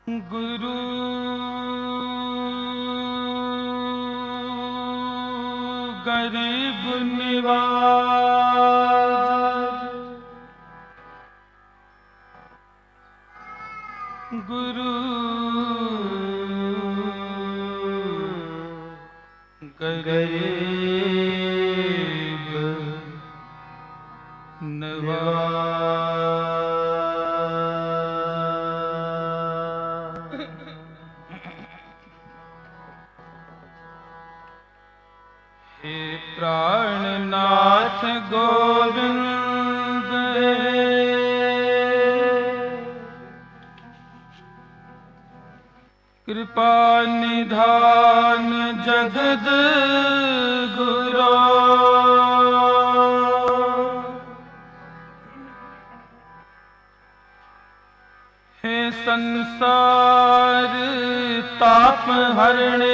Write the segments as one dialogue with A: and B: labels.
A: गुरु गरीब निवाज, गुरु गरीब निवाज। हे प्राणनाथ गोविंद, कृपा निधान जगद गुरो, हे संसार ताप हरणे,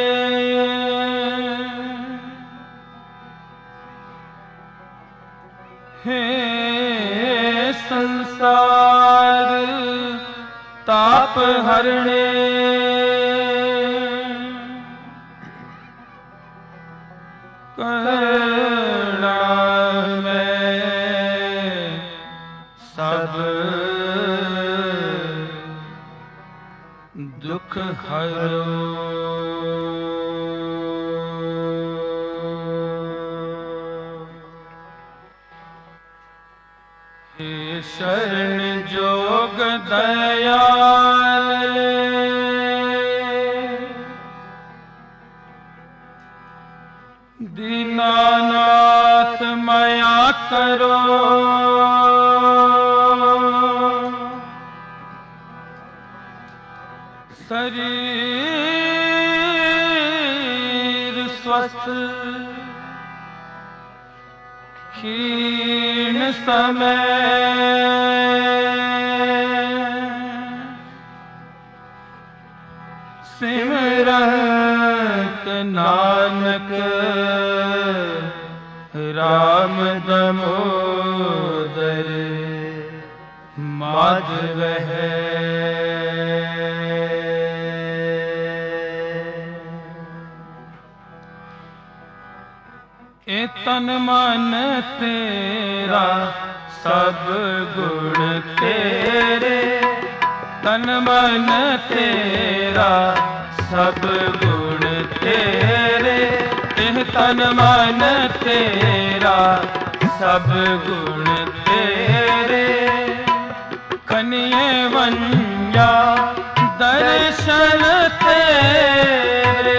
A: हे संसार ताप हरणे, करुणा में सब दुख हरो। हे शरण जोग दयाल, दीनानाथ माया करो, शरीर स्वस्थ क्षीण समय, सिमरत नानक राम दामोदर माधव है। ए तन मन तेरा सब गुण तेरे, तन मन तेरा सब गुण तेरे, एह तन मन तेरा सब गुण तेरे, खनिये वंजा दर्शन तेरे,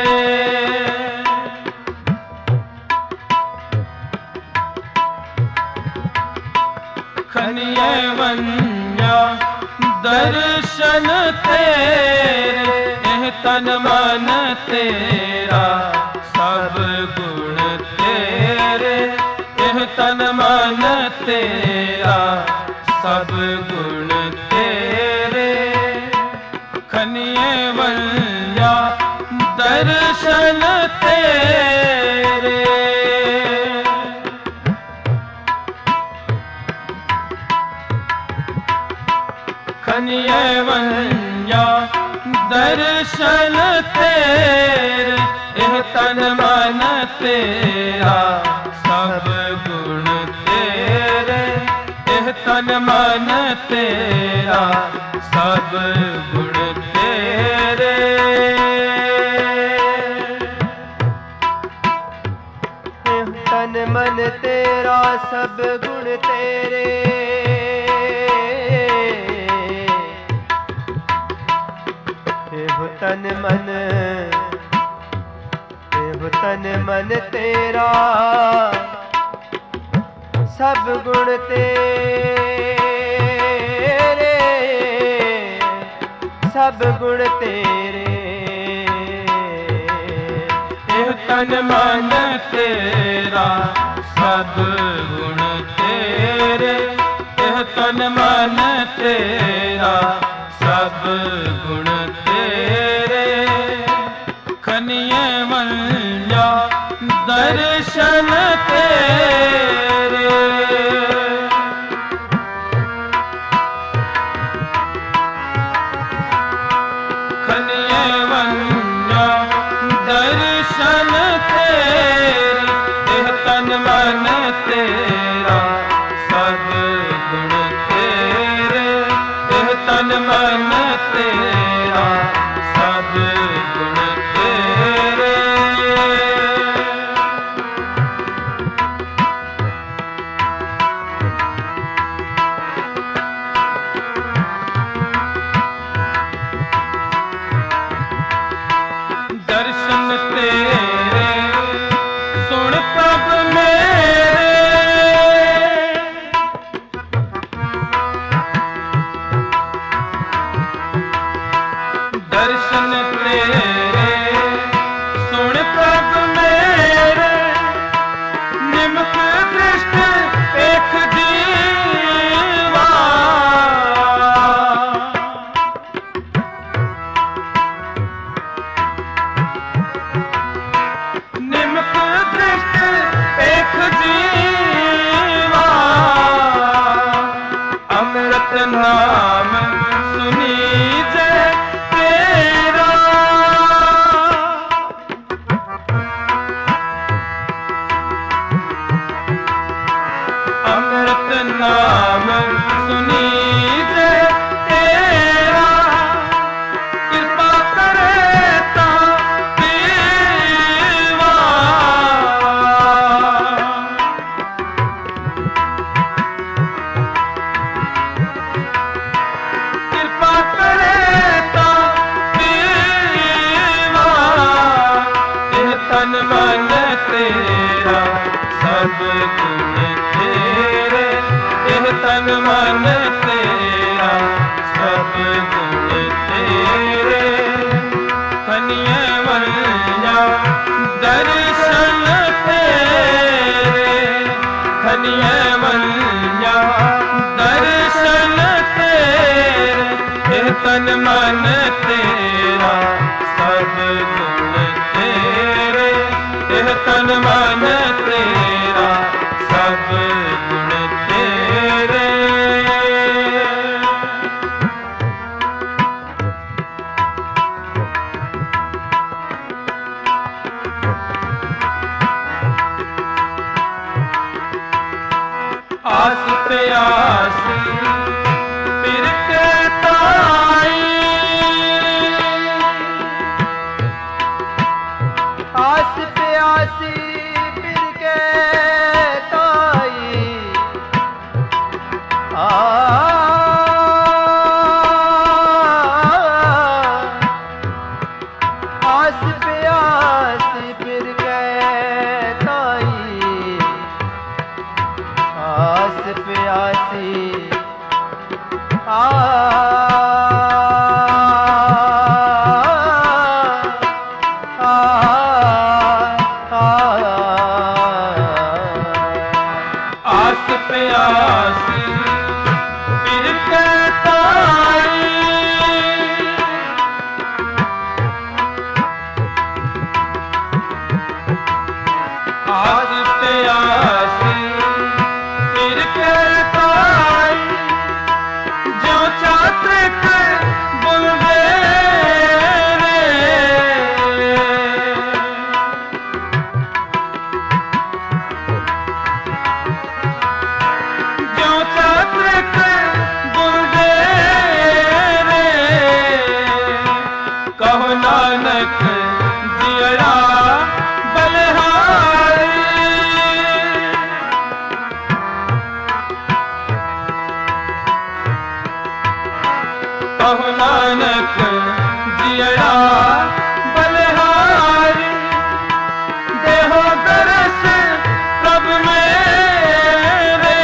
A: खनिये वंजा दर्शन तेरे, एह तन मन तेरा सब गुण तेरे, एह तन मन तेरा सब गुण तेरे, खनिये वंजा दर्शन तेरे, खनिये वंजा दर्शन तेरे, एह तन मन तेरा सब गुण तेरे, एह तन मन तेरा सब गुण तेरे,
B: एह तन मन तेरा सब गुण तेरे, तन मन तेरा सब गुण तेरे, सब गुण तेरे,
A: एह तन मन तेरा सब गुण तेरे, एह तन मन तेरा सब गुण तेरे, खनिये वंजा दर्शन तेरे, नाम सुनीजे तेरा, कृपा करे ता देवा। कृपा करे ता देवा, यह तन मन तेरा सब गुण तेरे, यह तन मन तेरा सब गुण तेरे। खनिये वल्या दर्शन तेरे, खनिये वल्या दर्शन तेरे, यह तन मन तेरा सब गुण तेरे, यह तन मन तेरा सब गुण तेरे। आस पे आस फिर के ताई,
B: आस पे आसी फिर के ताई। आस पे आसी फिर के ताई, आस पे आसी
A: आस पे आस फिर के ताई, आस पे आस फिर के ताई, जो चात्रिक बुलबे रे, जो चात्रिक बुलबे रे, कहो नानक जियरा बलिहारी। कहो नानक जियरा बलिहारी, देहो दरस प्रभ मेरे,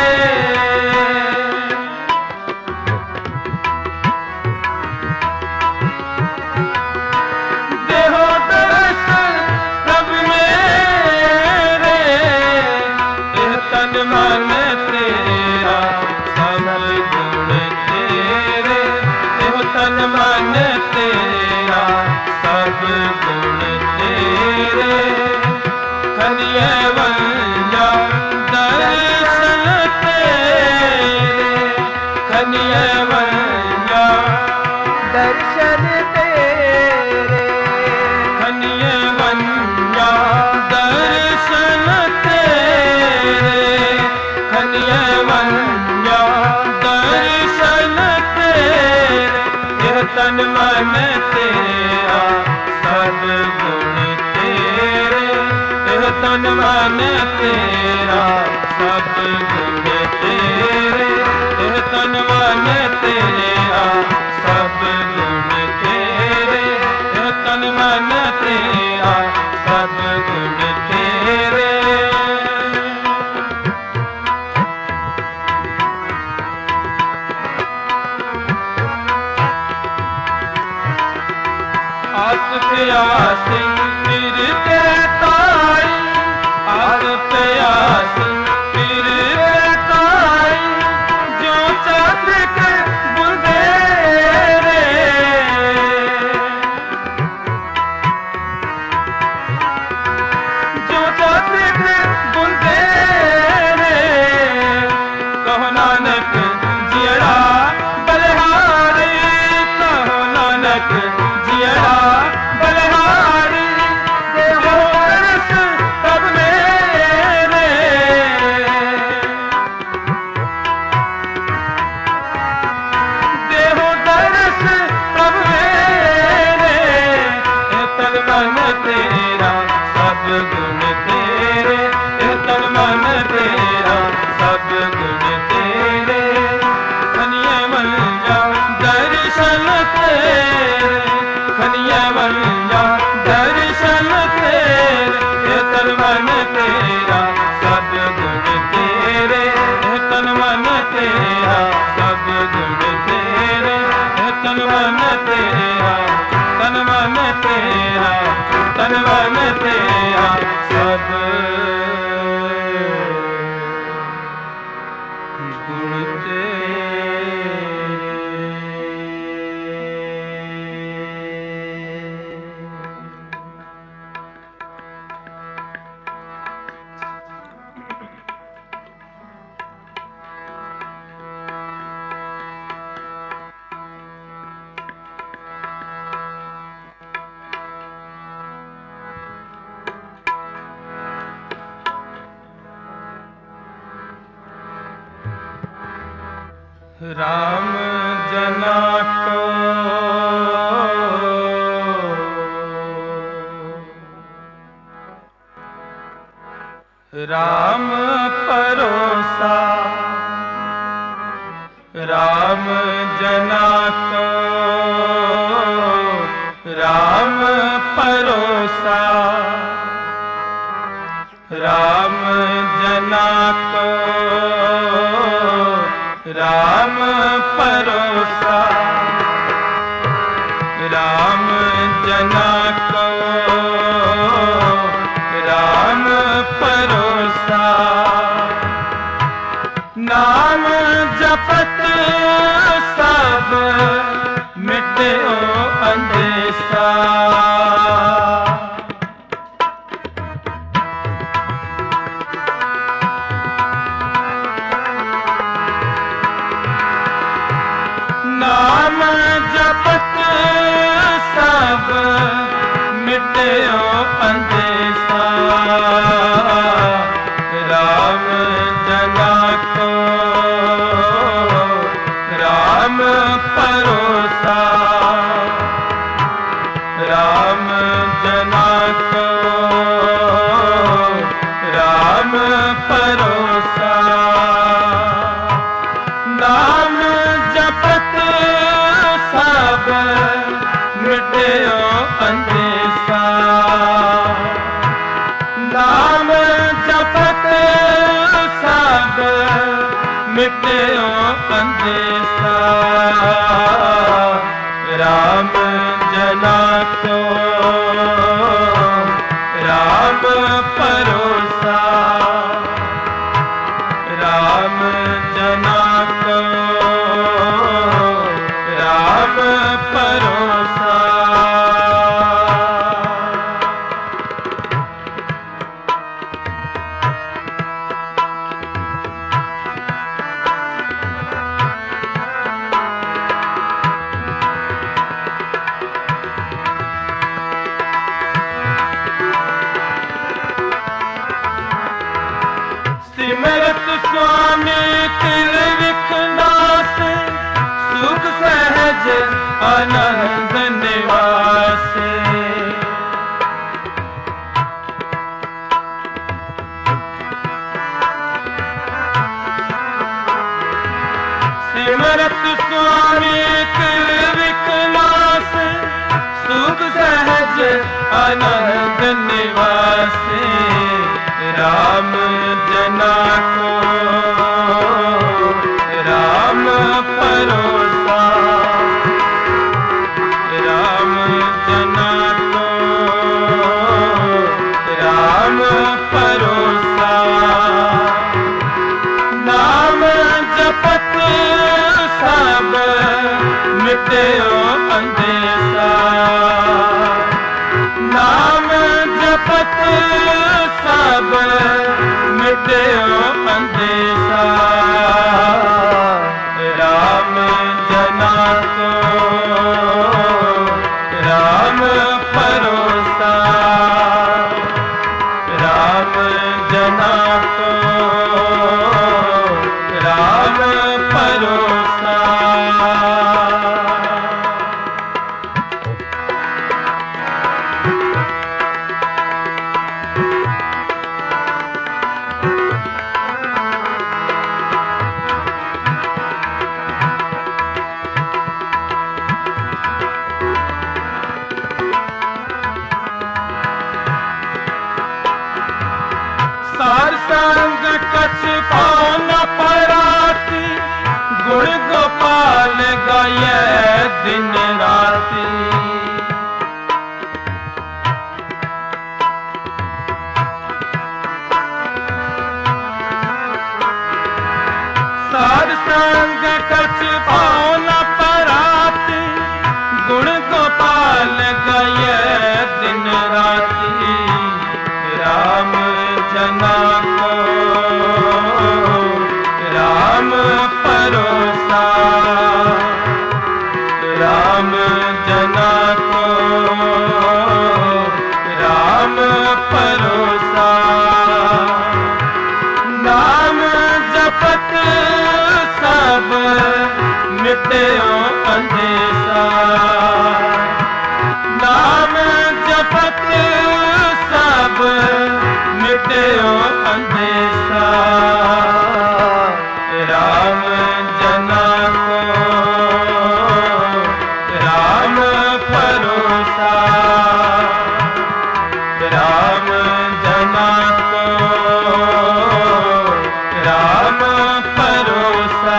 A: देहो दरस प्रभ मेरे, यह तन मन तेरा सब गुण तेरे, यह तन मन तेरा सब गुण तेरे। खनिये वल्या दर्शन तेरे, खनिये वल्या
B: दर्शन तेरे,
A: खनिये वल्या दर्शन तेरे, खनिये वल्या दर्शन तेरे, यह तन मन तेरा सब गुण तेरे, यह तन मन तेरा सब गुण तेरे, यह तन मन तेरा सब गुण तेरे, यह तन मन तेरा सब गुण तेरे। आस पे आस फिर के ताई, आस पे आस फिर के ताई, जो चात्रिक बुलबे रे, जो चात्रिक बुलबे रे, कहो नानक जियरा बलिहारी, कहो नानक जियरा बलिहारी, देहो दरस प्रभ मेरे, गुण तेरे, तन मन तेरा सब गुण तेरे। खनिया मल्ला दर्शन तेरे, खनिया मल्ला दर्शन तेरे, तन मन तेरा सब गुण तेरे, तन मन तेरा सब गुण तेरे, तन मन तेरा, तन मन तेरा, तन मन तेरा सब गुण तेरे। राम जना को राम परोसा, राम जना को राम परोसा, राम जना को राम परोसा, राम जना को राम परोसा। नाम जपत सब मिटे अंदेसा, नाम जपत सब मिटे अंदेसा। राम जना को राम परोसा, राम जना को राम परोसा। नाम जपत सब मिटे अंदेसा, नाम जपत सब मिटे अंदेसा। राम जना को राम परोसा, राम जना को राम परोसा। सिमरत स्वामी तिल विखनास, सुख सहज आनंद निवास। सिमरत स्वामी तिल विखनास, सुख सहज आनंद निवास। राम जना को राम परोसा, राम जना को राम परोसा। नाम जपत सब मिटे अंदेसा, नाम जपत सब मिटे अंदेसा। राम जना को राम परोसा, राम जना को राम परोसा। सार संग कछ पाओ न परात, गुण गोपाल गाये दिन राति। राम जना को राम परोसा, राम जना को राम परोसा। नाम जपत सब मिट्यो अंदेशा, नाम जपत सब मिट्यो अंदेशा। राम जना को राम परोसा, राम जना को राम परोसा।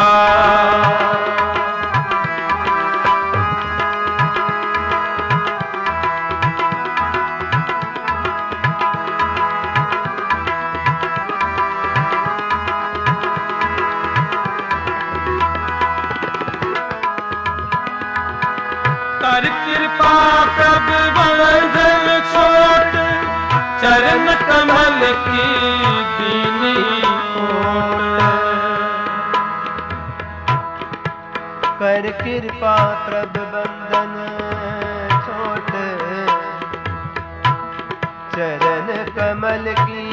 A: कर कृपा प्रभु बंधन छोट, चरण कमल की दीनी ओट।
B: कर कृपा प्रभु बंधन छोट, चरण कमल की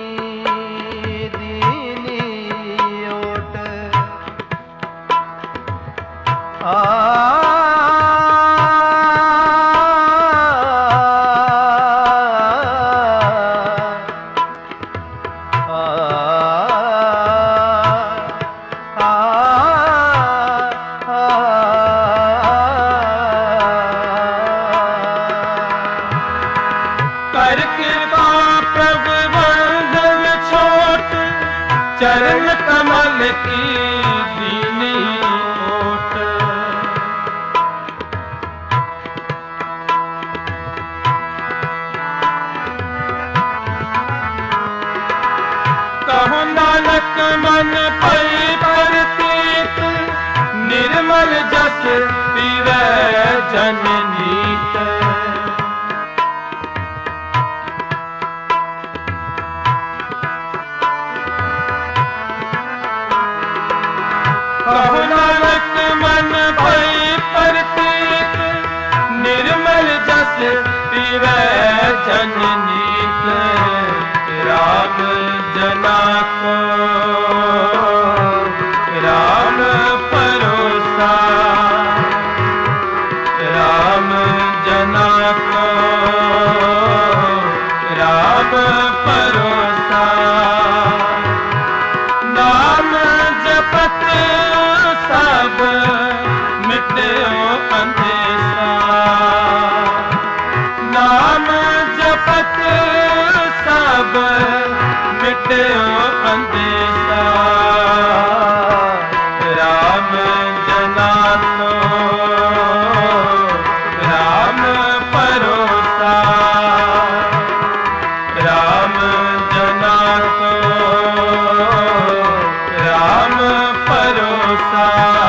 B: दीनी ओट।
A: कर कृपा प्रभु बंधन छोट, चरण कमल की दीनी ओट। कहु नानक मन पई परतीत, निर्मल जस पीवै जन नीत। कहु नानक मन भई परतीत, निर्मल जस पीवै जन नीत। राम जना को राम परोसा, राम जना को राम परोसा। नाम जपत सब मिट्यो अंदेशा, नाम जपत सब मिट्यो अंदेशा। राम जना को राम परोसा, राम जना को राम परोसा।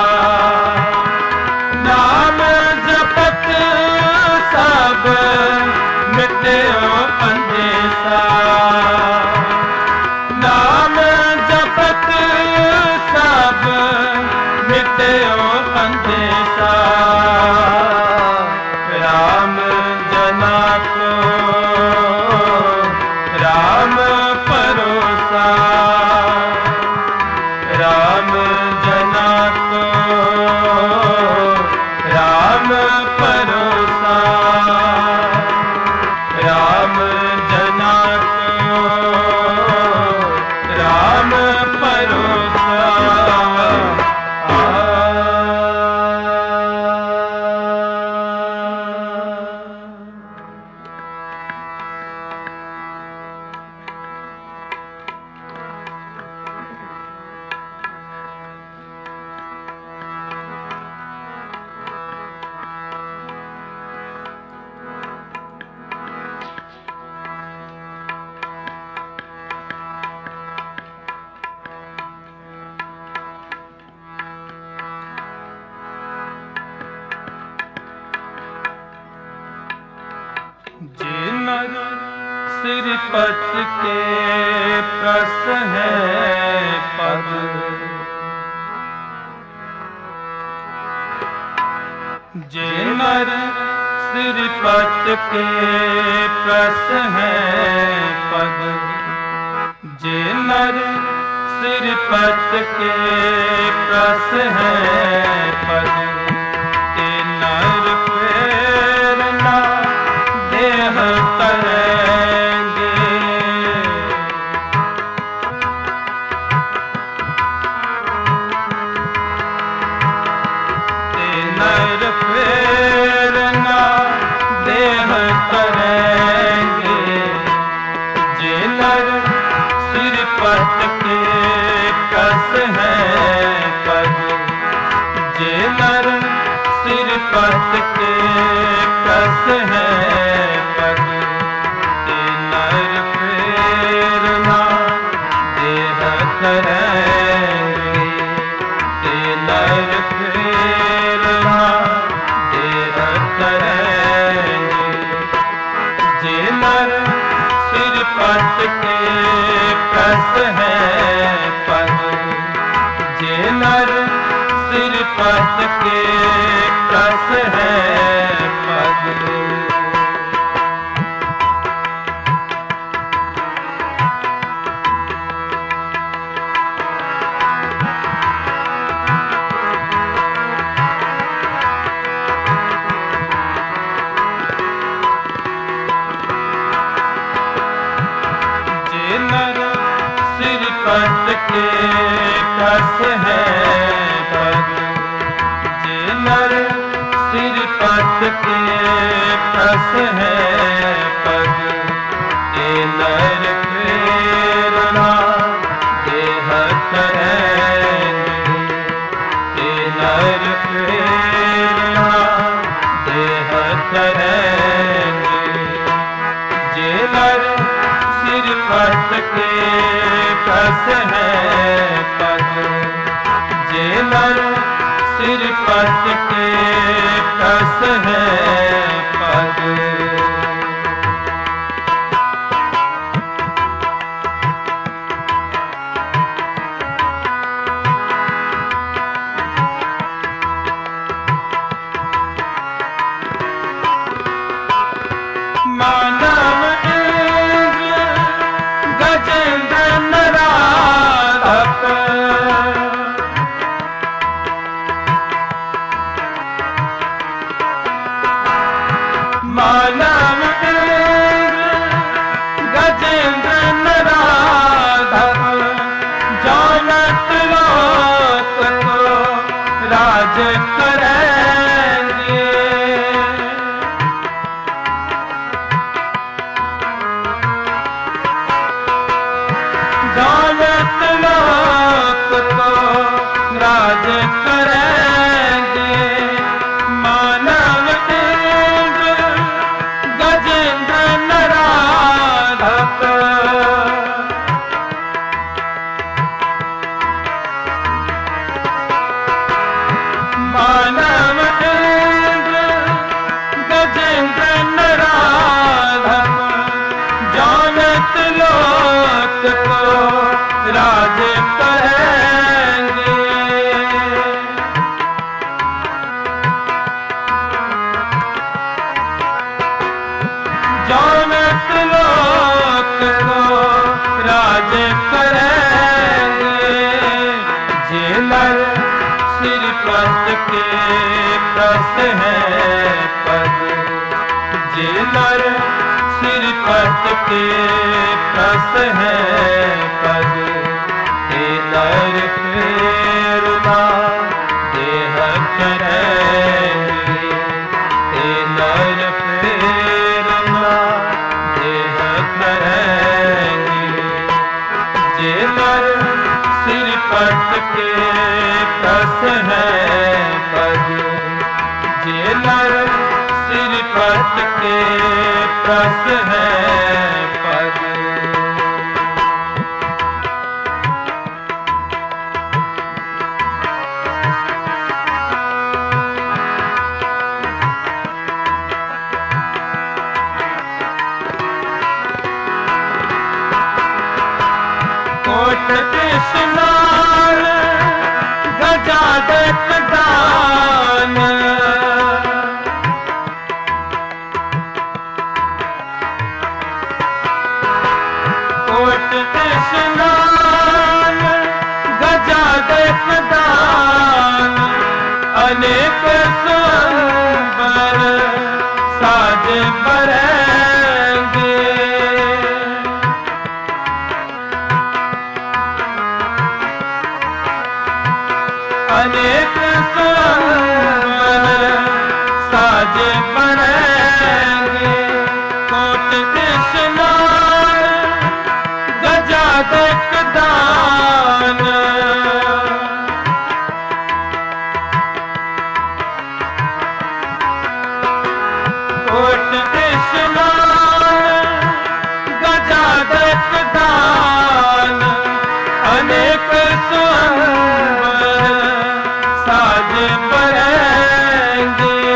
A: नाम जपत सब मिट्यो अंदेशा, नाम जपत सब मिट्यो अंदेशा। राम जना को राम परोसा, राम जना को राम परोसा, राम जना को राम परोसा। सिरपत के प्रस है पग। जे नर सिरपत के प्रस है पग। जे नर सिरपत के प्रस है पग। ते नर फेर ना देह तरेंगे। ते नर फेर ना देह तरेंगे। जे नर सिरपत के प्रस है पग। जे नर सिरपत के प्रस है पग। ते नर फेर ना देह तरेंगे। ते नर फेर ना देह तरेंगे। जे नर सिरपत के प्रस है पग। जे नर सिरपत के प्रस है पग। जे नर सिरपत के प्रस है पग। जे नर सिरपत के प्रस है पग। ते नर फेर ना देह तरेंगे। ते नर फेर ना देह तरेंगे। जे नर सिरपत के प्रस है पग। जे नर सिरपत के प्रस है पग। मानव इंद्र गजेंद्र नराधक। मानव इंद्र गजेंद्र नराधक। जानत लोक को राज करेंगे। जानत लोक को राज करेंगे। मानव इंद्र गजेंद्र नराधक। मानव इंद्र गजेंद्र नराधक। जानत लोक को राज करेंगे। जानत लोक को राज करेंगे। जे नर सिरपत के प्रस है पग। जे नर सिरपत के प्रस है पग। ते नर फेर ना देह तरेंगे। ते नर फेर ना देह तरेंगे। जे नर सिरपत के प्रस है पग। जे नर सिरपत के प्रस है पग। गजादक दान कोट स्नान गजादक दान अनेक संबर साज बरेंगे अनेक संबर साज बरेंगे कोट स्नान गजादक दान कोट स्नान गजादक दान अनेक संबर साज बरेंगे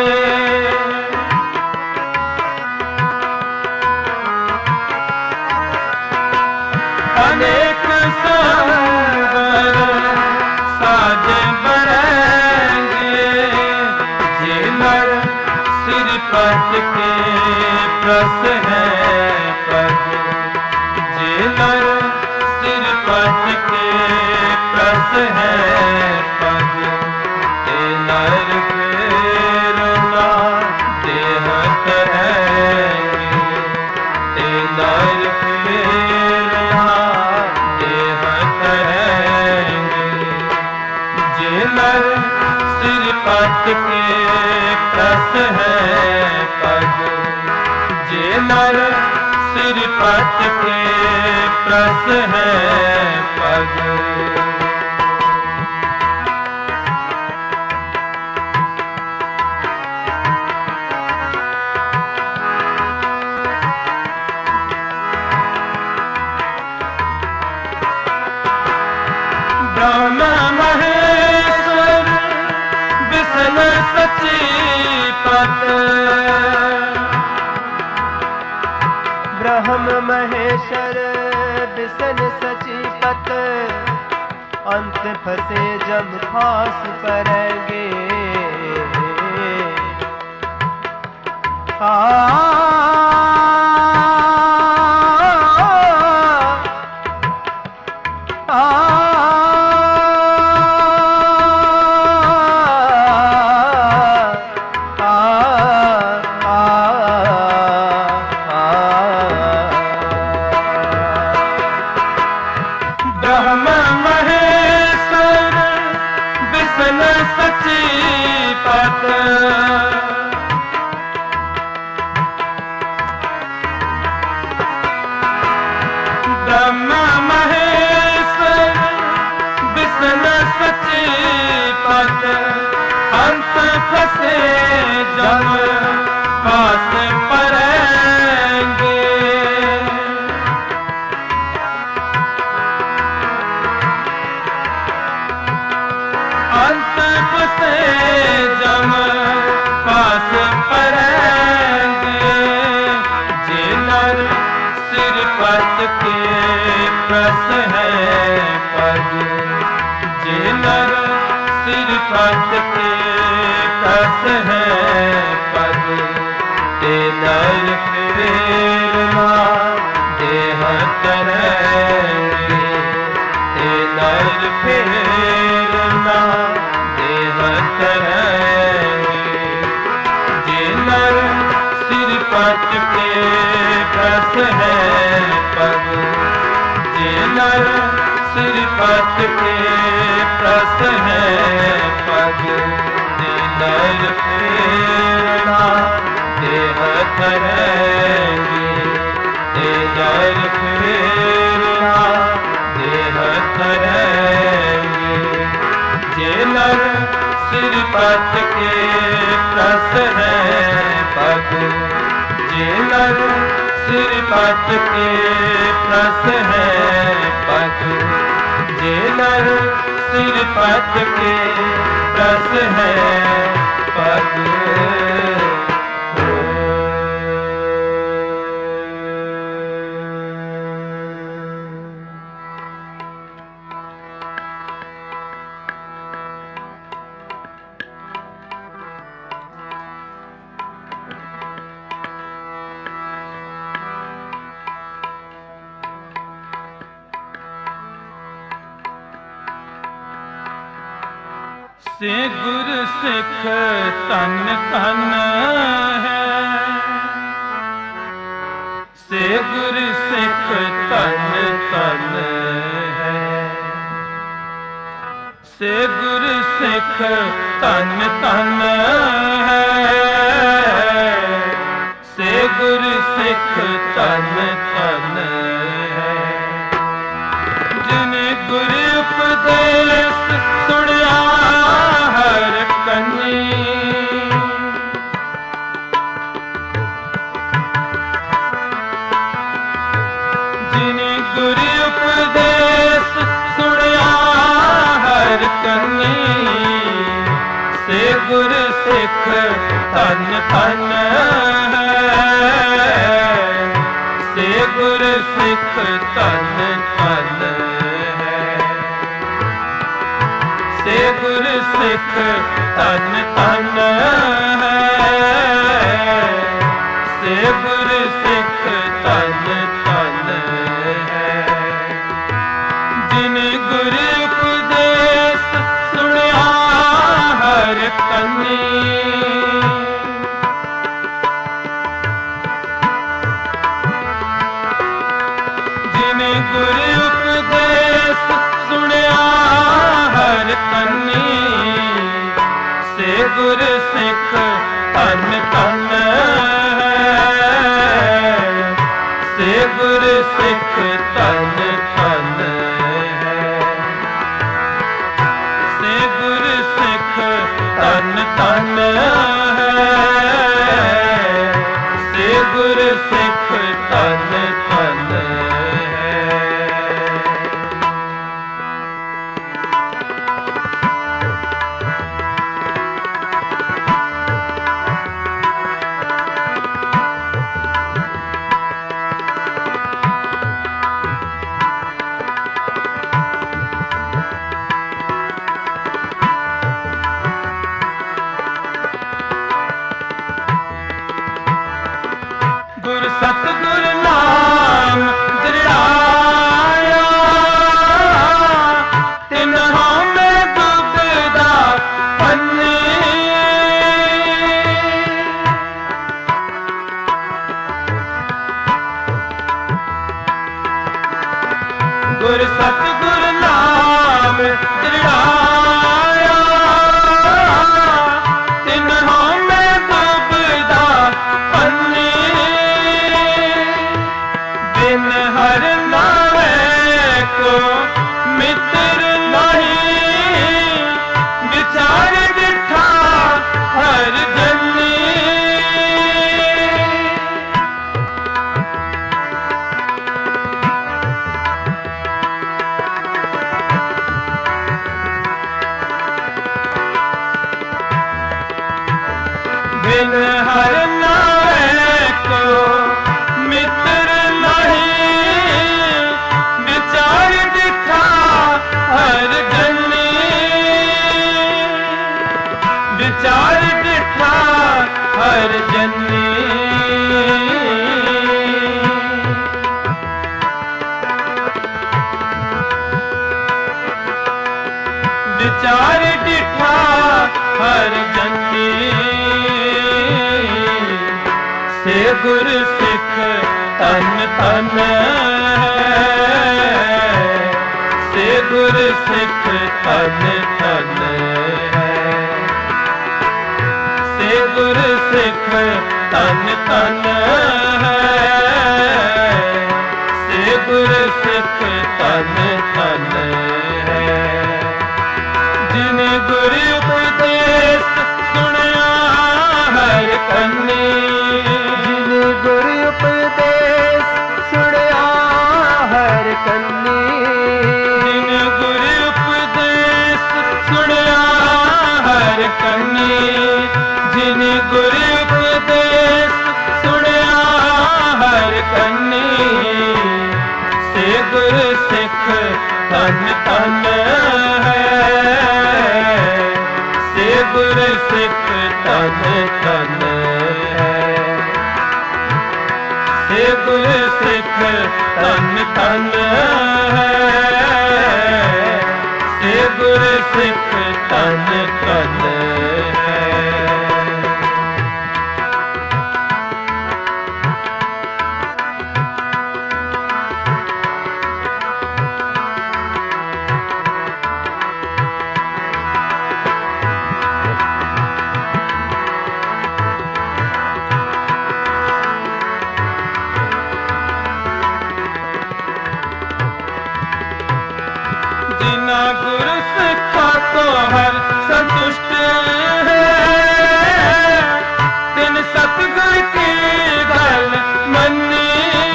A: अनेक संबर साज बरेंगे जिनर सिर पट के प्रस है पग जिनर सिर पट के प्रस है पग ते नर फेरना देह करेंगे ते नर फेरना देह करेंगे जिनर सिर पट के प्रस है पग जिनर सिर पट के प्रस है पग ब्रह्म महेश्वर विष्णु सचीपत
B: ब्रह्म महेश्वर विष्णु सचीपत अंत फंसे जब फांस पड़ेंगे
A: ब्रह्म महेश्वर विष्णु सचीपत ब्रह्म महेश्वर विष्णु सचीपत अंत फंसे जब फांस पड़ेंगे अंत फंसे जब फांस पड़ेंगे जिनर सिर पट के प्रस है पग जिनर सिर पट के प्रस है पग ते नर फेरना देह करेंगे ते नर फेरना देह करेंगे जिनर सिर पट के प्रस है पग जिनर सिर पट के प्रस है पग ते नर फेरना देह करेंगे ते नर फेरना देह करेंगे जिनर सिर पट के प्रस है पग जिनर सिर पट के प्रस है पग जिनर सिर पट के प्रस है पग से गुर सिख तन तन है, से गुर सिख तन तन है, से गुर सिख तन तन है, से गुर सिख तन तन है। जिन गुर उपदेश सुनिया हर कनी, जिन गुर उपदेश सुनिया हर कनी, से गुर सिख तन तन है, से गुर सिख तन तन है, से गुर सिख तन तन है, से गुर सिख तन तन है। जिन गुर उपदेश सुनिया हर कनी, जिन गुर उपदेश सुनिया हर कनी, से गुर सिख तन तन है, से गुर सिख तन तन है, से गुर सिख तन तन है, से गुर सिख तन तन है। गुर सतगुर नाम दृढ़ाया, तिन्हों में दुबदा पन्ने, गुर सतगुर नाम दृढ़ाया, तिन्हों में दुबदा पन्ने, बिन हर नावे को मित्र नहीं, विचार बिठा हर जनी, बिन हर नावे को मित्र नहीं, विचार बिठा हर जनी, विचार बिठा हर जनी। विचार बिठा हर जनी, से गुर सिख तन तन है, से गुर सिख तन तन है, से गुर सिख तन तन है, से गुर सिख तन तन है। जिन गुर उपदेश सुनिया हर कनी,
B: जिन गुर उपदेश सुनिया हर कनी,
A: जिन गुर उपदेश सुनिया हर कनी, जिन गुर उपदेश सुनिया हर कनी, से गुर सिख तन तन है, से गुर सिख तन तन है, से गुर सिख तन तन है, से गुर सिख तन तन है। जिना गुरु सिखा को हर संतुष्ट है, तिन सतगुर की गल मन्नी।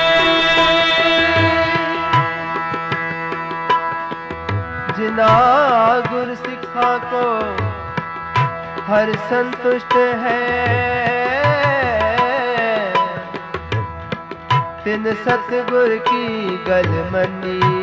B: जिना गुरु सिखा को हर संतुष्ट है, तिन सतगुर की गल मन्नी।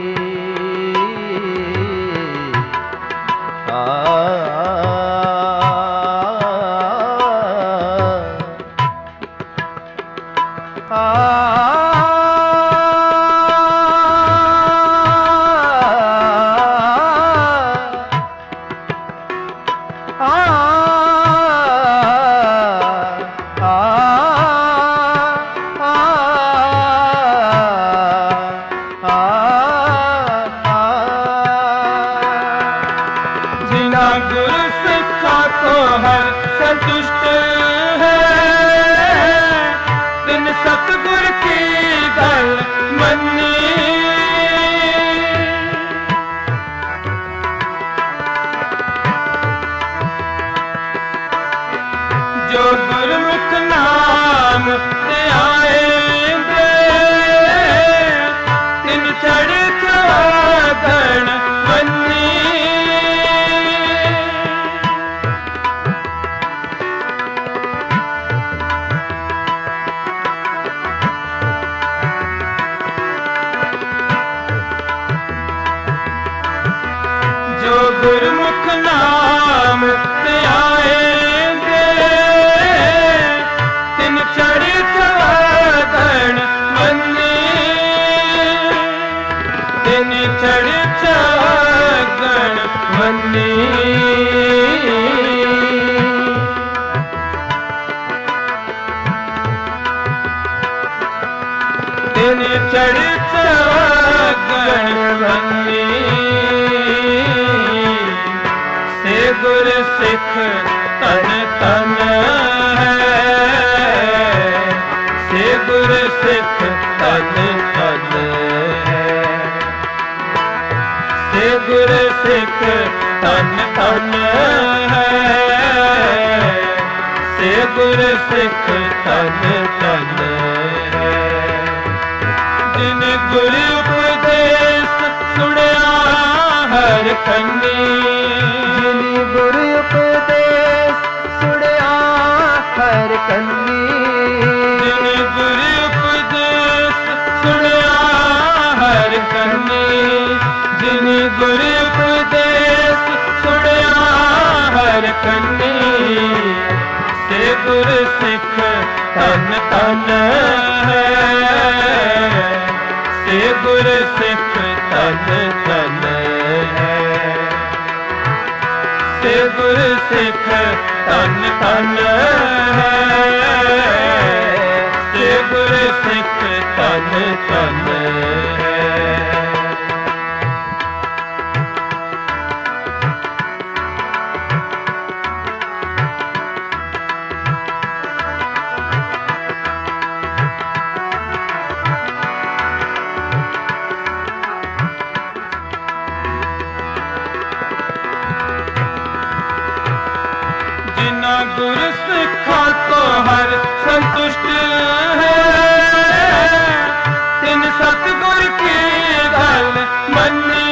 A: गुरु सिखा को हर संतुष्ट है, तिन सतगुर की गल मन्नी। जो गुरमुख नाम ते आएंगे, तिन चढ़ गण मन्नी। गुरमुख नाम ते आएंगे, तिन चढ़ी गण मन्नी। तिन चढ़ी गण मन्नी। तिन चढ़ी गण मन्नी। गुर सिख तन तन है, से गुर सिख तन तन है, से गुर सिख तन तन है, से गुर सिख तन तन है। जिन गुर उपदेश सुनिया हर खन्नी,
B: गुरु उपदेश सुनिया हर कन्नी।
A: जिन गुरु उपदेश सुनिया हर कन्नी, जिन गुरु उपदेश सुनिया हर कन्नी। से गुर सिख तन तन है, से गुर सिख तन तन है, से गुर सिख तन तन है, से गुर सिख तन तन है। गुरु सिखा को हर संतुष्ट है, तिन सतगुर की गल मन्नी।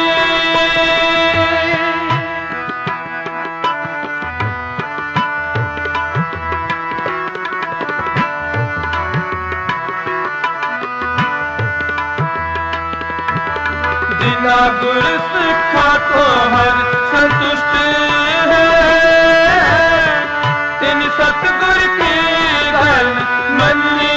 A: जिना गुरु सिखा को हर संतुष्ट है, सतगुर की गल मन्नी।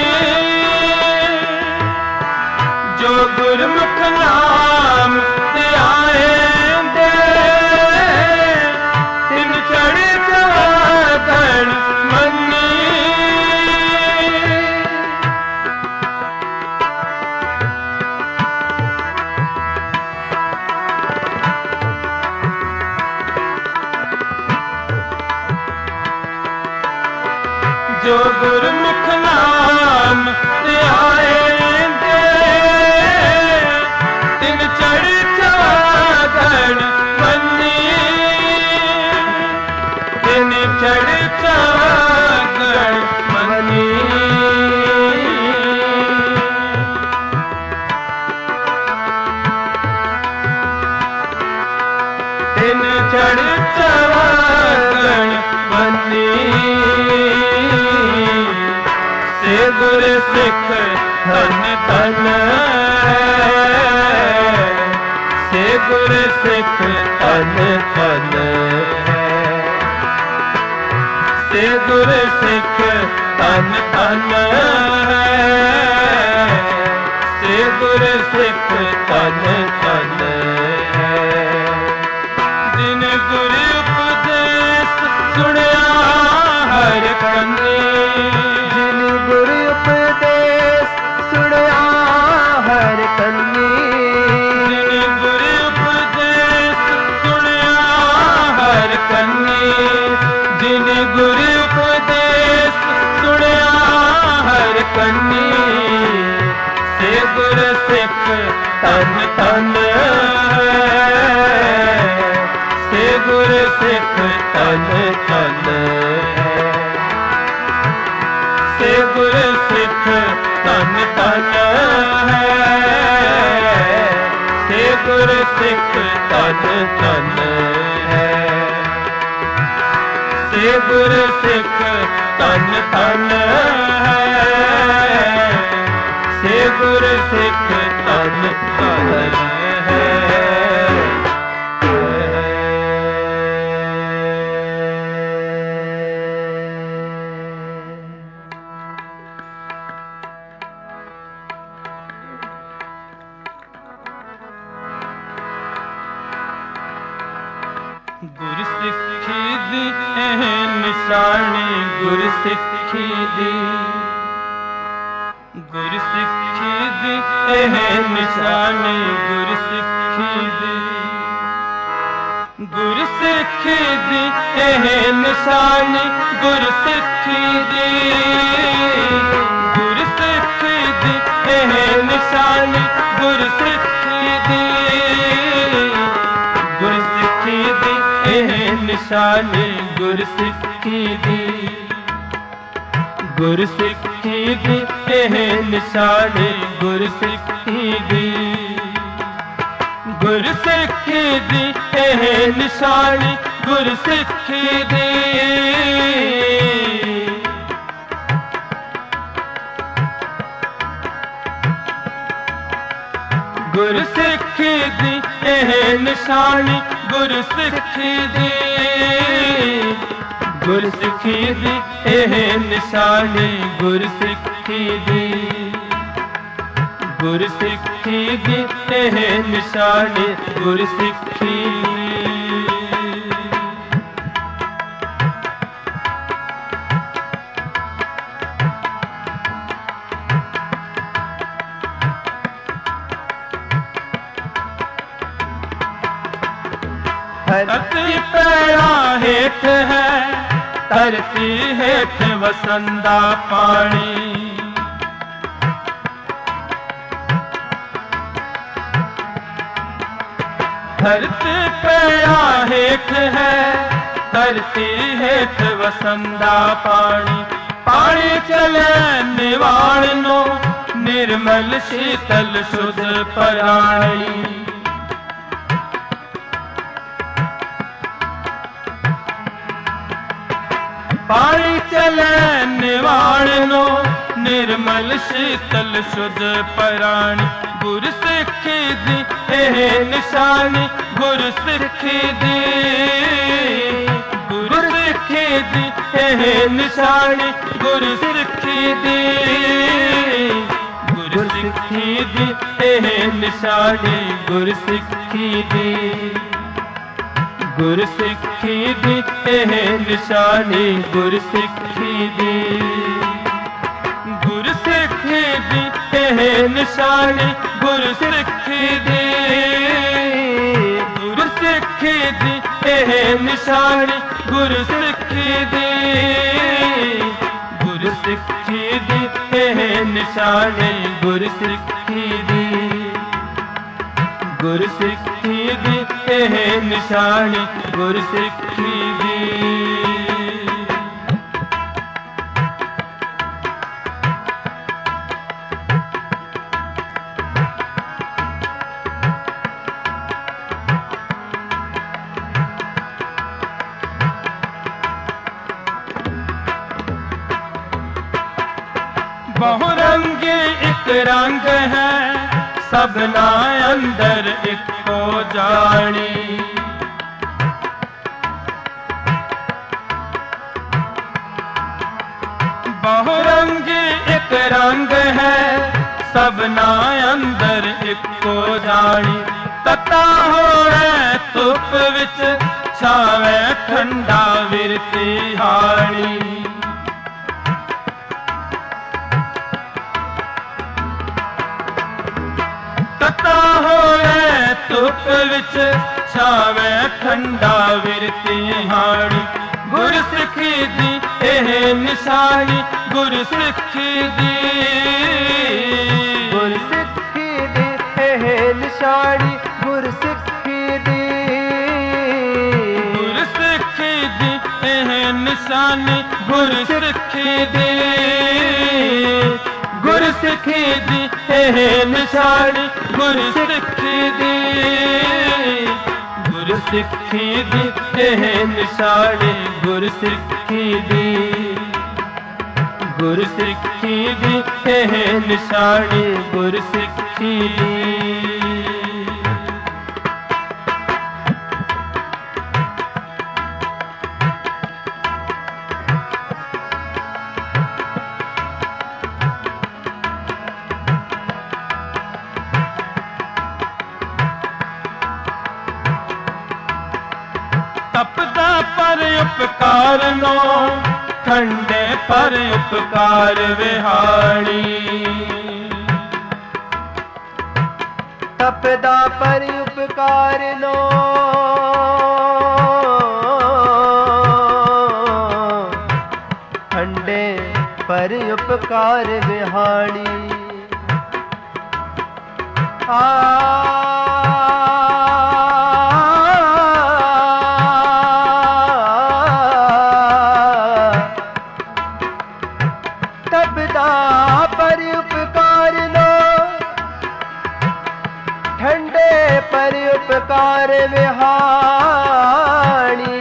A: जो गुरमुख नाम ते आएंगे, जो गुरमुख नाम ते आएंगे तिन चढ़ चढ़ मनी तिन चढ़ चढ़ मनी तिन चढ़ चढ़ मनी से गुर सिख धन धन से गुर सिख धन धन से गुर सिख धन धन से गुर सिख धन धन जिन गुर उपदेश सुनिया हर कन्नी
B: जिन गुर उपदेश सुनिया हर कन्नी
A: जिन गुर उपदेश सुनिया हर कन्नी जिन गुर उपदेश सुनिया हर कन्नी से गुर सिख धन धन से गुर सिख धन धन से गुर सिख धन धन से गुर सिख धन धन से गुर सिख धन धन से गुर सिख धन धन गुर सिखी दी निशानी गुर सिखी दी गुर सिखी दी निशानी गुर सिखी दी गुर सिखी दी निशानी गुर सिखी दी गुर सिखी दी निशानी गुर सिखी दी गुर सिखी दी निशानी गुर सिखी दी गुर सिखी दी निशानी गुर सिखी दी गुर सिखी दी निशानी गुर सिखी दी गुर सिखी दी निशानी गुर सिखी दी गुर सिखी दी निशानी गुर सिखी दी गुर सिखी दी निशानी गुर सिखी धरती पैड़ा हेठ है धरती हेठ वसंदा पानी धरती पैड़ा हेठ है धरती हेठ वसंदा पानी पानी चले निवारणो निर्मल शीतल शुद्ध पराणी पानी चले निवारणो निर्मल शीतल शुद्ध पराणी गुर सिखी दी निशानी गुर सिखी दी गुर सिखी दी निशानी गुर सिखी दी गुर सिखी दी निशानी गुर सिखी दी गुर सिखी दी निशानी गुर सिखी दी गुर सिखी दी निशानी गुर सिखी दी गुर सिखी दी निशानी गुर सिखी दी गुर सिखी दी एह निशानी गुर सिखी दी, गुर सिखी दी एह निशानी गुर सिखी दी। बहुरंगी एक रंग है सबना अंदर इको जानी, बहुरंगी एक रंग है सबना अंदर इको जानी। तता होवे धुप विच छावे ठंडा विरती हाणी, तता होवे धुप विच छावे ठंडा विरती हाणी। गुर सिखी दी एह निशानी गुर सिखी दी,
B: गुर सिखी दी एह निशानी गुर सिखी दी,
A: गुर सिखी दी एह निशानी गुर सिखी दी, गुर सिखी दी एह निशानी गुर सिखी दी, गुर सिखी दी एह निशानी गुर सिखी दी, गुर सिखी दी एह निशानी गुर सिखी दी। तपदा पर उपकार नो ठंडे पर उपकार विहाणी,
B: तपदा पर उपकार नो ठंडे पर उपकार विहाणी। तपदा पर उपकार नो ठंडे पर उपकार विहाणी।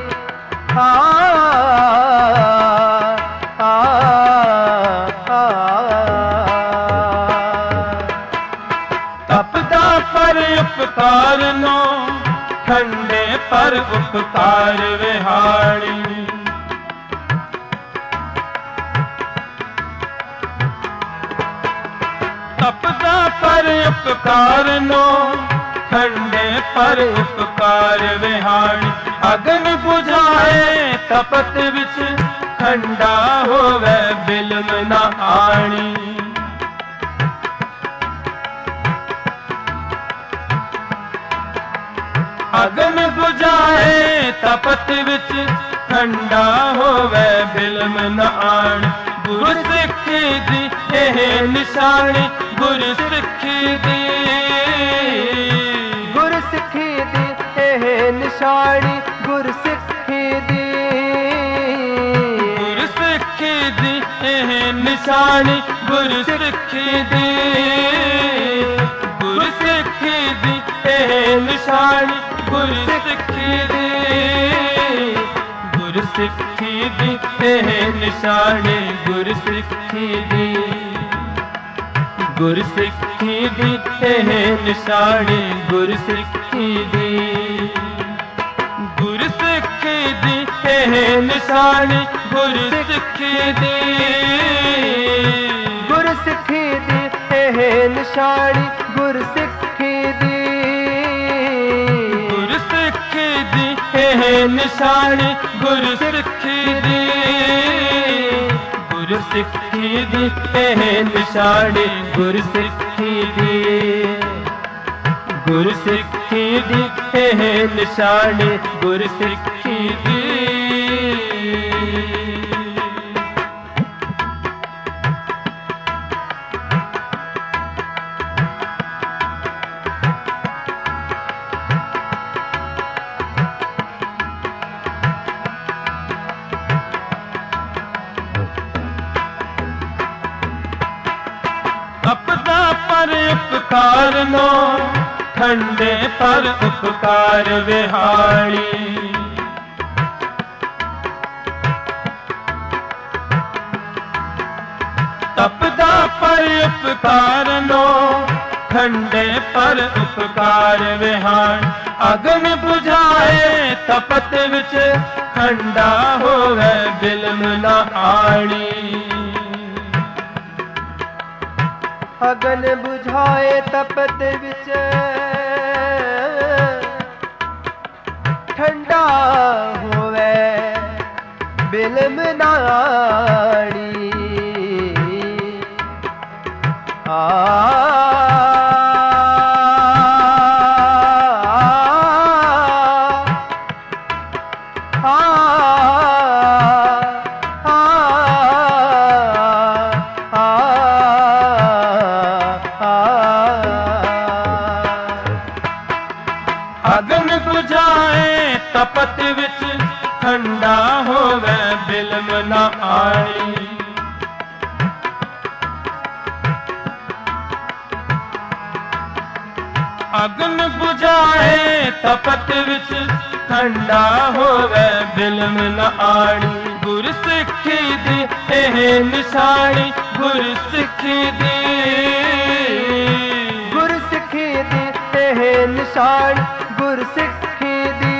A: तपदा पर उपकार नो ठंडे पर उपकार विहाणी। तपदा पर उपकार नो ठंडे पर उपकार विहाणी। अग्नि बुझाए तपत विच ठंडा होवे बिलम ना आणी। अग्नि बुझाए तपत विच ठंडा होवे बिलम न आणी। गुर सिखी दी एह निशानी गुर सिखी दी,
B: गुर सिखी दी एह निशानी गुर सिखी दी,
A: गुर सिखी दी एह निशानी गुर सिखी दी, गुर सिखी दी एह निशानी गुर सिखी दी, गुर सिखी दी एह निशानी गुर सिखी दी, गुर सिखी दी एह निशानी गुर सिखी दी, गुर सिखी दी एह निशानी गुर सिखी दी,
B: गुर सिखी दी एह निशानी गुर सिखी दी,
A: गुर सिखी दी एह निशानी गुर सिखी दी, गुर सिखी दी एह निशानी गुर सिखी दी, गुर सिखी दी एह निशानी गुर सिखी दी। उपकार नो ठंडे पर उपकार विहारी। तपदा पर उपकार नो ठंडे पर उपकार विहार। अग्न बुझाए तपत विच ठंडा होवे बिलम न आड़ी।
B: अग्न बुझाए तपत विच ठंडा होवे बिलम न आड़ी।
A: अग्न बुझाए तपत विच ठंडा होवे बिलम न आड़ी। अग्न बुझाए तपत विच ठंडा होवे बिलम न आड़ी। गुर सिक्खी दी एह निशानी गुर सिक्खी दी।
B: गुर सिक्खी दी एह निशानी गुर सिक्खी दी।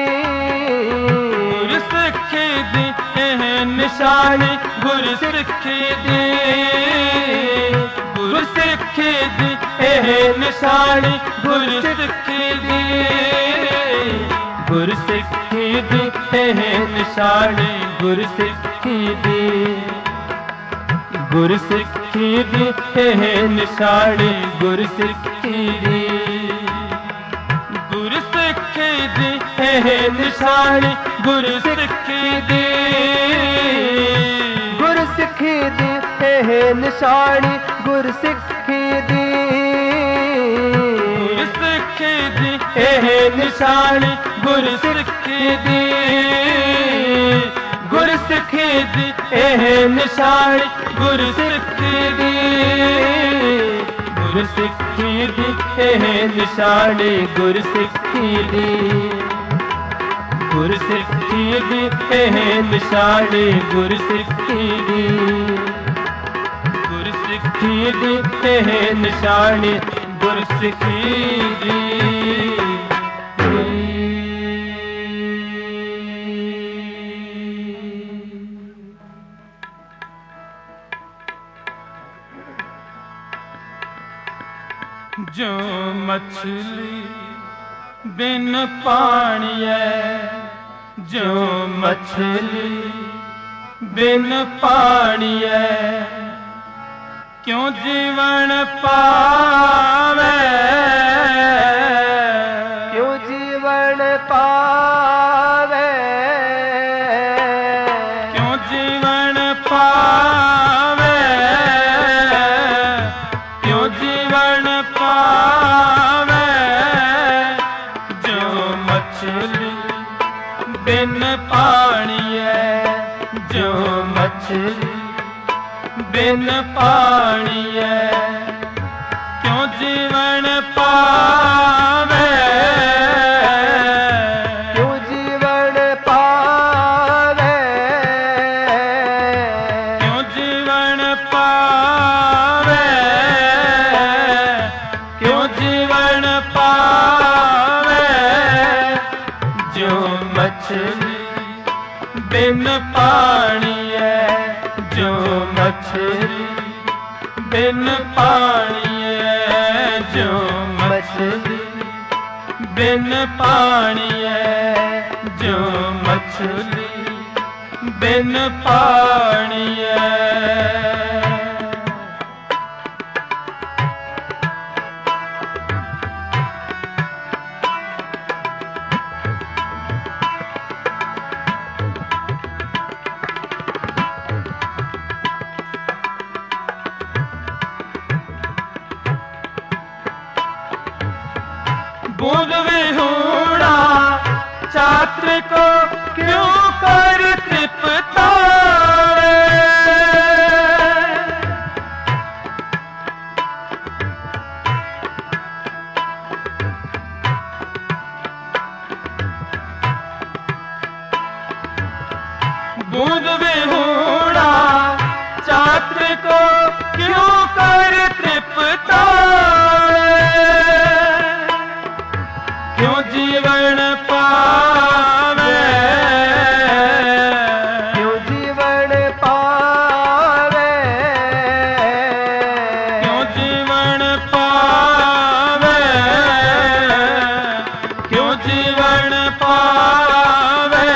A: गुर सिक्खी दी एह निशानी गुर सिक्खी दी। गुर सिक्खी दी एह निशानी गुर सिक्खी दी। गुर सिक्खी दी एह निशानी गुर सिक्खी दी। गुर सिक्खी दी एह निशानी गुर सिक्खी दी। गुर सिक्खी दी एह निशानी गुर सिक्खी दी।
B: गुर सिक्खी दी एह निशानी गुर सिक्खी दी।
A: गुर सिक्खी दी एह निशानी गुर सिक्खी दी। गुर सिक्खी दी एह निशानी गुर सिक्खी दी। गुर सिक्खी दी एह निशानी गुर सिक्खी दी। गुर सिक्खी दी एह निशानी गुर सिक्खी दी। गुर सिक्खी दी एह निशानी गुर सिक्खी दी। जो मछली बिन पानी है। जो मछली बिन पानी है क्यों जीवन पावे।
B: क्यों जीवन पावे।
A: क्यों जीवन पावे। क्यों जीवन पावे। जो मछली बिन पानी है। जो मछली बिन पानी है क्यों जीवन पावे।
B: क्यों जीवन पावे।
A: क्यों जीवन पावे। क्यों जीवन पावे। जो मछली बिन पानी है। जो मछली बिन पानी है। जो मछली बिन पानी है। जो मछली बिन पानी है। बूंद विहूड़ा छात्र को क्यों कर तृप्तावे। बूंद विहूड़ा छात्र को क्यों कर तृप्तावे, क्यों जीवन पावे,
B: क्यों जीवन पावे,
A: क्यों जीवन पावे, क्यों जीवन पावे।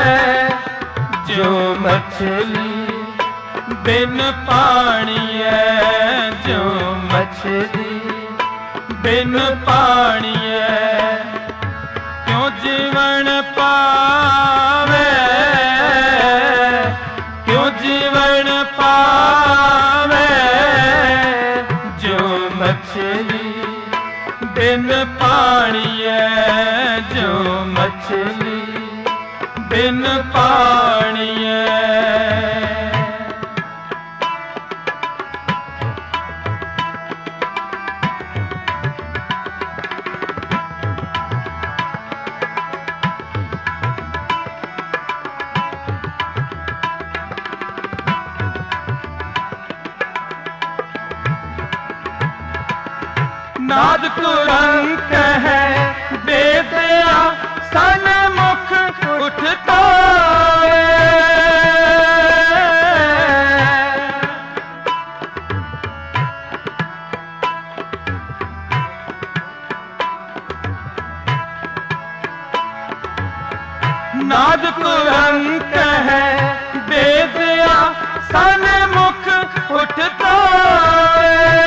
A: जो मछली बिन पानी है, जो मछली बिन पानी है, क्यों जीवन पावे, क्यों जीवन पावे। जो मछली बिन पानी है, जो मछली बिन पानी है। नाद तुरंत है बेदया सन्मुख उठता है, नाद तुरंत है बेदया सन्मुख उठता है।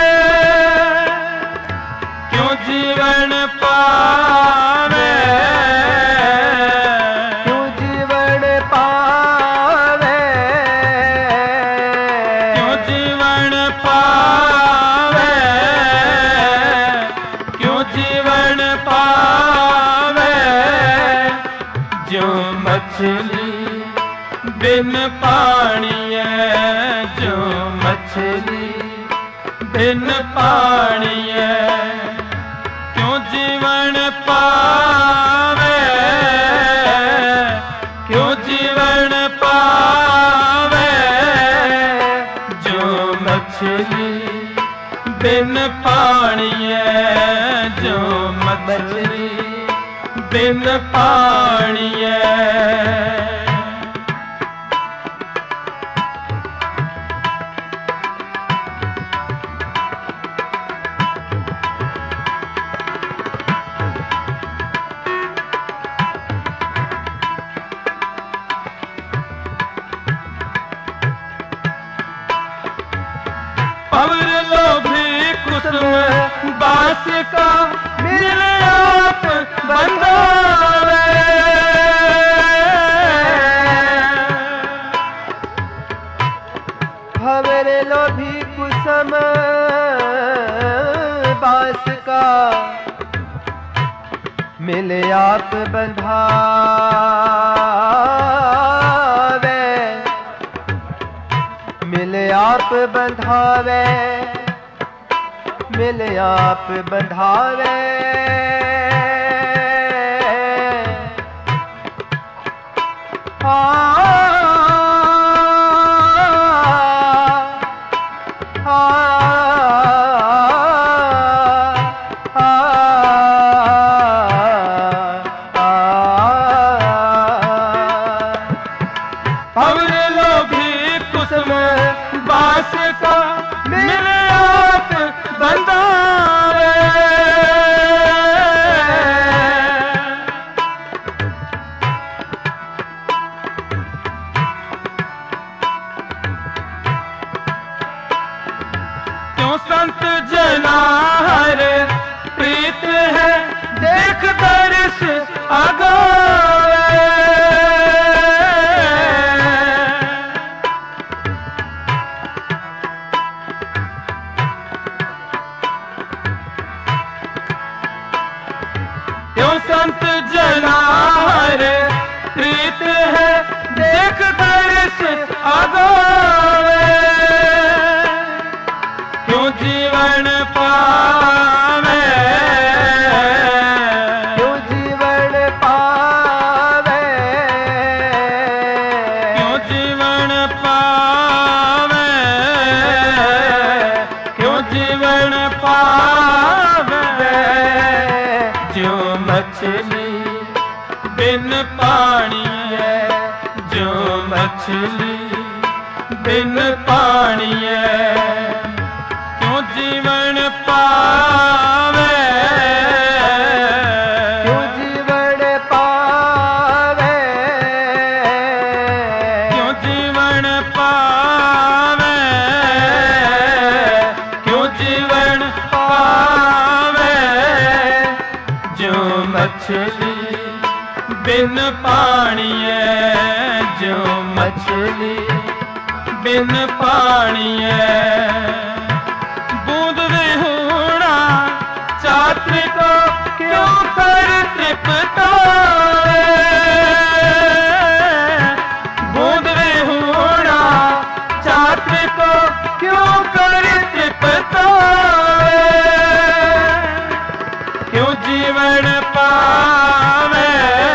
A: क्यों जीवन पावे,
B: क्यों जीवन पावे,
A: क्यों जीवन पावे, क्यों जीवन पावे। जो मछली बिन पानी है, जो मछली बिन पानी है, क्यों जीवन पावे, क्यों जीवन पावे। जो मछली बिन पानी है, जो मछली बिन पानी है। पवर लोभी कुसुम बास का मिल आप बंधावे,
B: भंवर लोभी कुसुम बास का मिले आप बंधावे, मिले आप बंधावे, मिले आप बंधावे।
A: पवर लोभी कुसुम बास का मिल आप बंधावे, क्यों संत जना हर प्रीत है देख दर्श आगावे, क्यों संत जना हर प्रीत है देख दर्श आगावे। क्यों जीवन पावे,
B: क्यों जीवन पावे,
A: क्यों जीवन मछली बिन पाणिए क्यों जीवन पावे,
B: क्यों जीवन पावे,
A: क्यों जीवन पावे, क्यों जीवन पावे। जो मछली बिन पाणिए, जो मछली बिन पाणिए। बूंद विहूणा छात्र को क्यों कर तृप्ताए, बूंद विहूणा छात्र को क्यों कर तृप्ताए। क्यों जीवन पावे,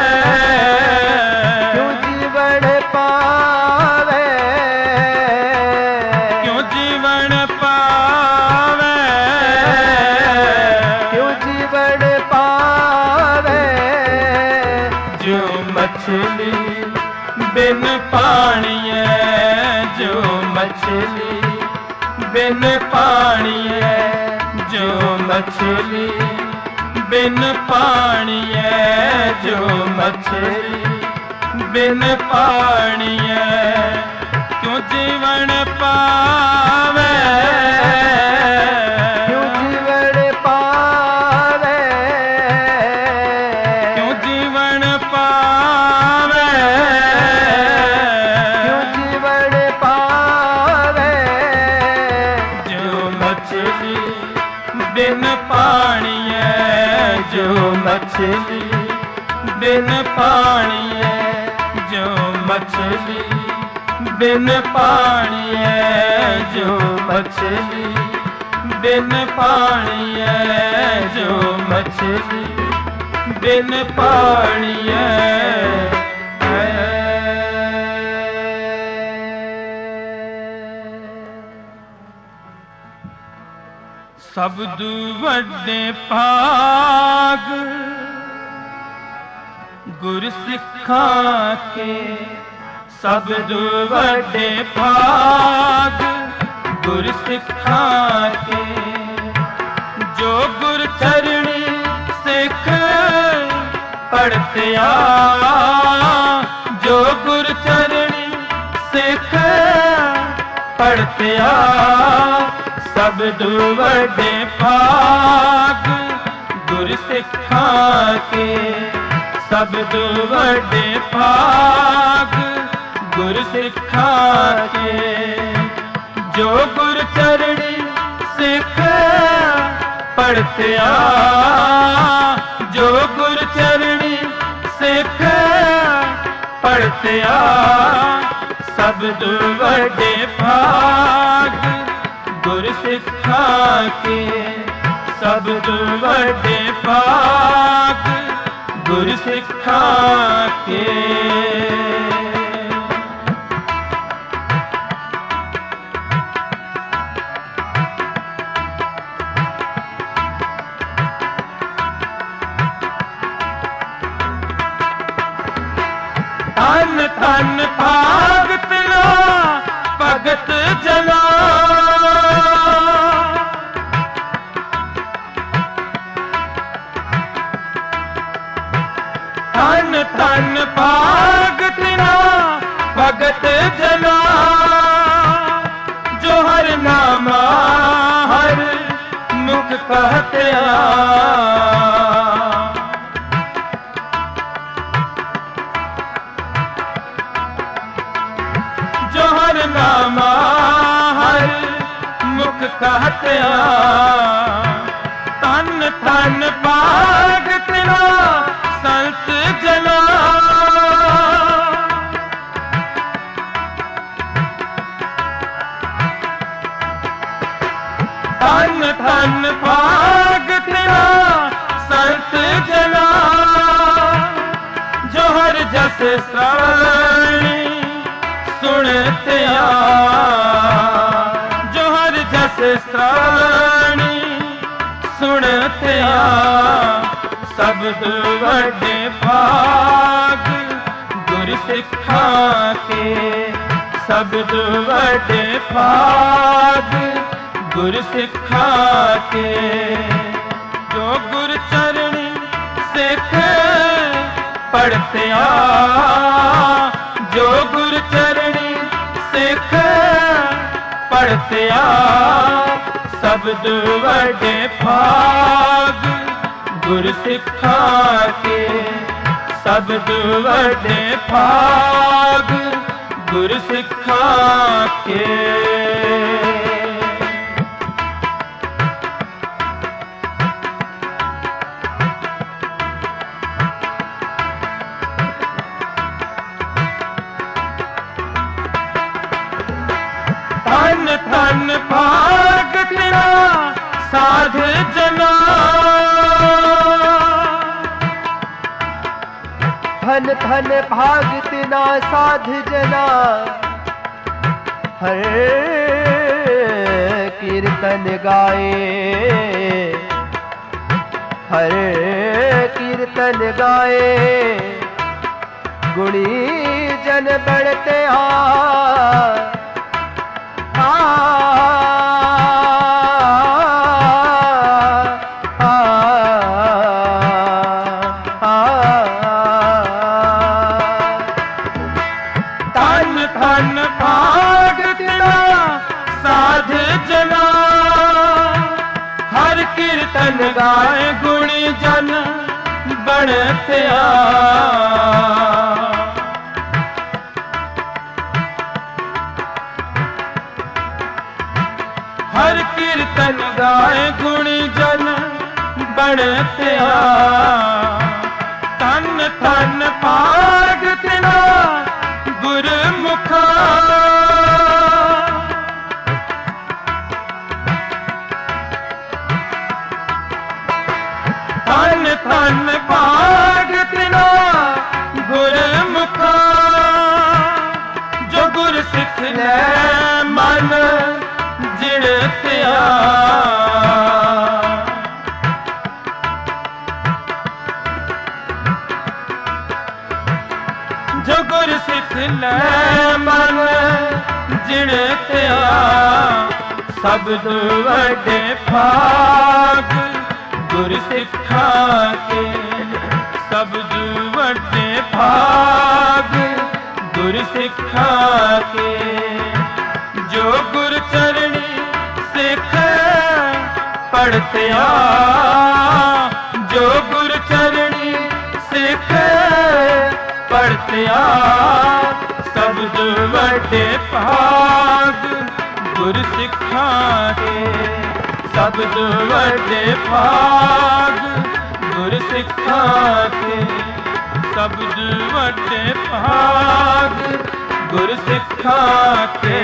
B: क्यों जीवन पावे,
A: क्यों जीवन पावे,
B: क्यों जीवन पावे।
A: जो मछली बिन पाणिए, जो मछली बिन पाणिए, जो मछली बिन पाणिए, जो मछली बिन पाणिए। क्यों जीवन पावे,
B: क्यों जीवन पावे,
A: क्यों जीवन पावे,
B: क्यों जीवन पावे।
A: जो मछली बिन पाणिए, जो मछली बिन पाणिए, जो मछली बिन पाणिए, जो मछली बिन पाणिए, जो मछली बिन पाणिए। सबदू वड्डे भाग गुर सिखा के, सबदू वड्डे भाग गुर सिखा के। जो गुर चरणी सिख पढ़ते आ, जो गुर चरणी सिख पढ़ते आ। सबदू वड्डे भाग गुर सिखा के, सबदू वड्डे भाग गुर सिखा के। जो गुर चरणी सिख पढ़ते आ, जो गुर चरणी सिख पढ़ते आ। सबदू वड्डे भाग गुर सिखा के, सबदू वड्डे भाग गुर सिखा के। धन धन भाग तिला भगत जना, धन धन भाग तिला भगत जना। जो हर नामा हर मुख कहते आ, जो हर नामा हर मुख कहते आ। तन तन भाग तेरा संत जना, तन तन भाग तेरा संत जना। जो हर जस श्रवणी सुनते आ, जो हर जस श्रवणी सुनते आ। सबदू वड्डे भाग गुर सिख सिखां के शब्द वड्डे भाग गुर सिखां के। जो गुर चरणी सिख पढ़ते आ, जो गुर चरणी सिख पढ़ते आ, शब्द वड्डे भाग गुर सिखां के शब्द वड्डे भाग गुर सिखां के। धन धन भाग तेरा साध जना,
B: धन धन भाग तेरा साध जना। हर कीर्तन गाए, हर कीर्तन गाए, गुणी जन बढ़ते आ।
A: धन धन भाग तेरा साध जना, हर कीर्तन गाए गुणी जन बढ़ते आ। हर कीर्तन गाए गुणी जन बढ़ते आ। धन धन भाग तेरा गुरमुखा, धन धन भाग तेरा गुरमुखा। जो गुर सिख ले मन जिड़ते आ। जो गुर सिख ले मन जिड़ते आ। शब्द वड्डे भाग गुर सिखां के शब्द वड्डे भाग गुर सिखां के। जो गुर चरणी सिख पढ़ते आ, जो गुर चरणी सिख पढ़ते आ। शब्द वड्डे भाग गुर सिखां के शब्द वड्डे भाग गुर सिखां के शब्द वड्डे भाग गुर सिखां के।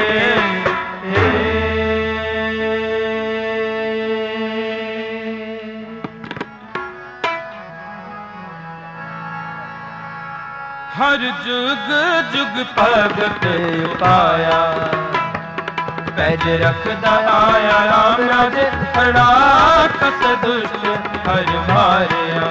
A: हर जुग जुग भगत पाया, पैज रखदा आया राम राज खड़ा कस दुष्ट हर मारिया।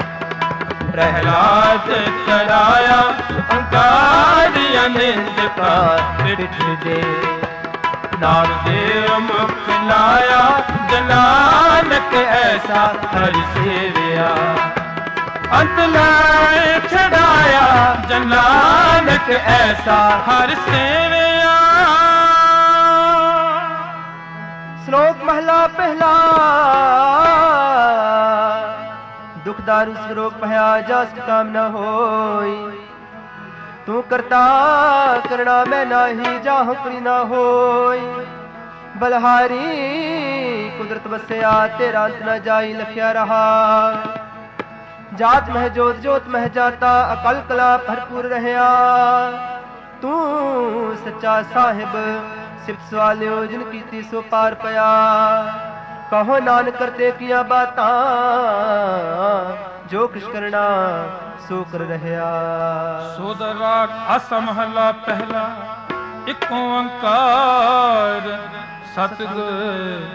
A: प्रहलाद कराया अंकार अनिंद का पिठ दे, नाम देव मुख लाया जनानक ऐसा हर सेविया। अंत लाए छड़ाया जनानक ऐसा हर सेविया।
B: श्लोक महला पहला। दुखदारु श्लोक भया जस काम न होई, तू करता करना मैं नाही जाहु करी न होई। बलहारी कुदरत बसया तेरा अंत न जाई लखिया रहा। जात मह जोत जोत मह जाता अकल कला भरपूर रहया। तू सच्चा साहिब सिफत सवालियो जिन कीती सो पार पया। कहो नानक करते किया बातां, जो कुछ करना सो कर रहया।
A: सोदराग आसा महला पहला। एक ओंकार सतगुर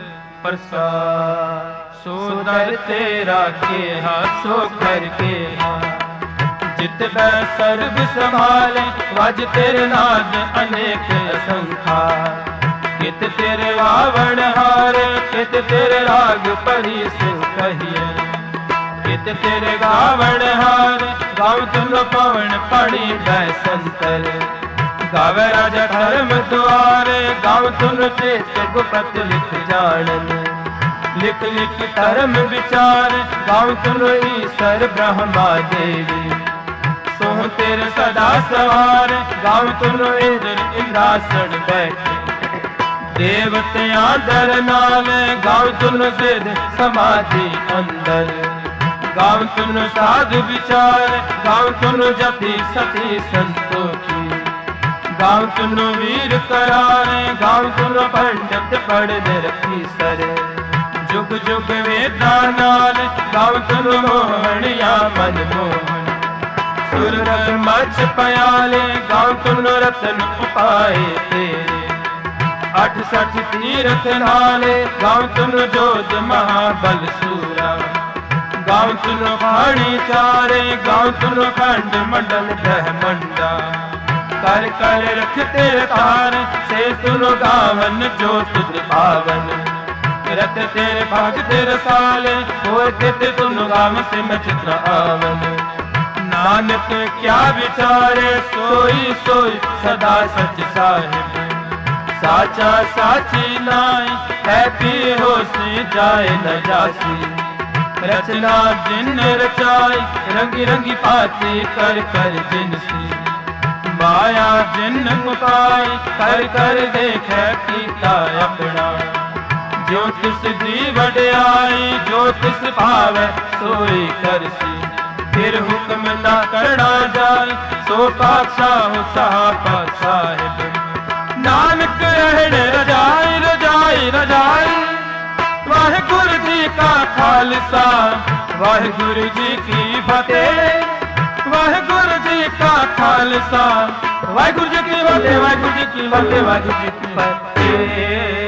A: प्रसाद। सो दर तेरा केहा सो कर केहा, चित बै सर्ब संभाले, वज तेरे नाद अनेक असंखा। कित तेरे वावण हारे, कित तेरे राग परीस कहिए। कित तेरे गावण हार, गाँव तुम पवन पड़ी बैसंतर। गावे राजा धर्म द्वारे, गाँव तुम चेत गुपत लिख जानन। लिख लिख धर्म विचार, गाँव तुम ईश्वर ब्रह्मा देवी। सोह तेरे सदा सवार, गाँव तुम इंद्र इंद्रासन बैठे। देवतियां दर नावे, गाँव तुम सिद्ध समाधि अंदर। गाँव तुम साध विचार, गाँव तुम जति सती संतोषी। गाँव तुम वीर करारे, गाँव तुम पंडित पढ़ रखी सर। जुग जुग वेदा नाल, गाँव तुम मोहनिया मन मोहन। सुर रत मच पयाले, गाँव तुम रतन उपाय तेरे। 68 तीरथ नाले, गाँव तुम जोध महाबल सूरा। गाँव तुम पाणी चारे, गाँव तुम खंड मंडल ब्रह्मंडा। कर कर रख तेरे तार, से सुनो गावन जो तुझ पावन। रत तेरे भाग तेरे साले, होए कित तुम गाम से मचित आवन। नानक क्या विचारे, सोई सोई सदा सच साहिब। साचा साची नाई, है पी हो से जाए न जासी। रचना जिन रचाई, रंगी रंगी पाती कर कर जिनसी। माया जिन मुकाई, कर कर देखे कीता अपना। जो तिस दी वड्याई, जो तिस भावै सोई करसी। फिर हुक्म ना करना जाए, सो पातशाह साहबा साहिब। नानक रहण रजाई रजाई रजाई। वाहिगुरु जी का खालसा, वाहिगुरु जी की फतेह। वाहिगुरु जी का खालसा, वाहिगुरु जी की फतेह, वाहिगुरु जी की फतेह, वाहिगुरु जी की फतेह।